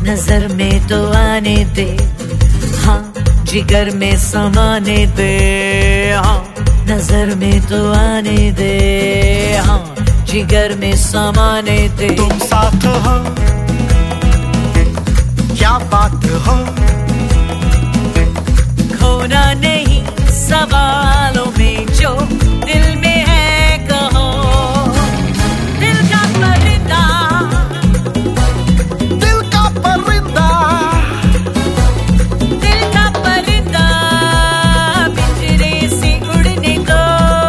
नजर में तो आने दे, हाँ जिगर में समाने दे, हाँ नजर में तो आने दे, हाँ जिगर में समाने दे। तुम साथ हो, क्या बात हो, खोना नहीं सवालों में जो दिल में है कहो। दिल का परिंदा, दिल का परिंदा, दिल का परिंदा पिंजरे से उड़ने को।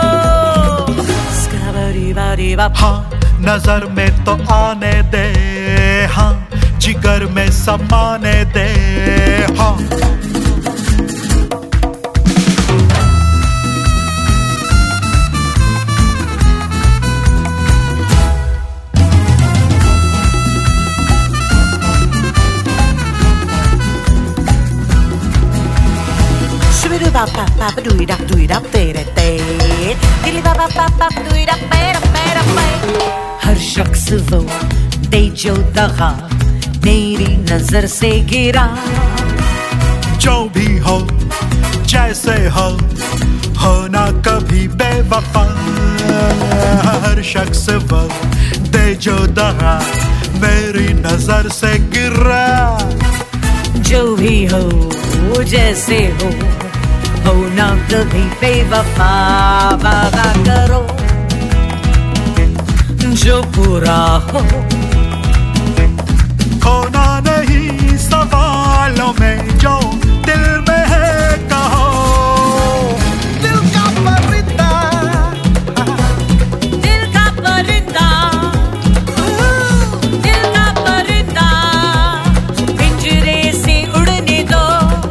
स्काबरी बारी बाप। हाँ नजर में तो आने दे, हाँ जिगर में समाने दे, हाँ हर शख्स वो दे जो दगा मेरी नजर से गिरा। जो भी हो जैसे हो ना कभी बेवफा। हर शख्स वो दे जो दगा मेरी नजर से गिरा। जो भी हो जैसे हो ना कभी बेवफा। वादा करो जो पूरा हो, खोना नहीं सवालों में जो दिल में है कहो। दिल का परिंदा, दिल का परिंदा, दिल का परिंदा पिंजरे से उड़ने दो।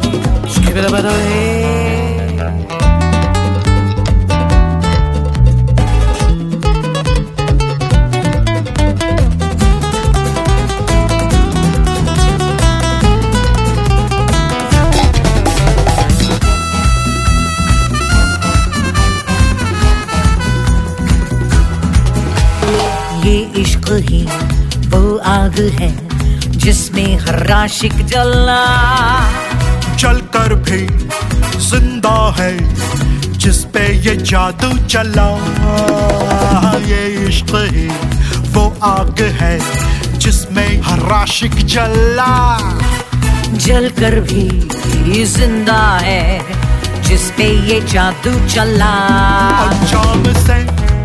ये इश्क ही वो आग है जिसमें हर आशिक जला। चल कर भी जिंदा है जिस पे ये जादू चला। ये इश्क ही वो आग है जिसमें हर आशिक जला। जल कर भी जिंदा है जिस पे ये जादू चला। अंजाम से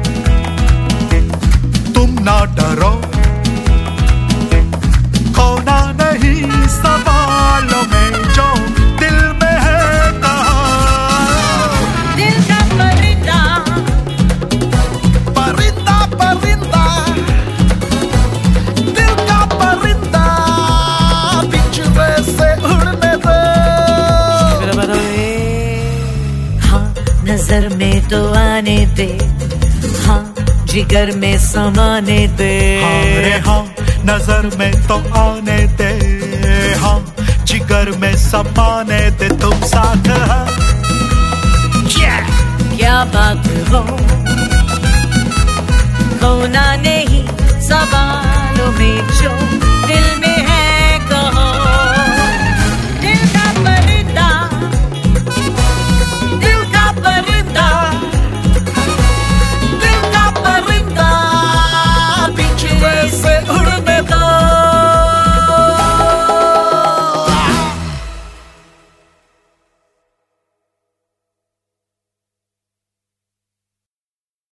तुम ना डरो, खोना नहीं सवालों में जो दिल में है कहो। दिल का परिंदा, परिंदा परिंदा, दिल का परिंदा पिंजरे से उड़ने दो। हाँ नजर में तो आने दे, हाँ जिगर में समाने दे। हाँ रे हाँ नजर में तो आने दे, हाँ जिगर में समाने दे। तुम साथ हो, क्या बात हो, खोना नहीं सवालों में जो दिल में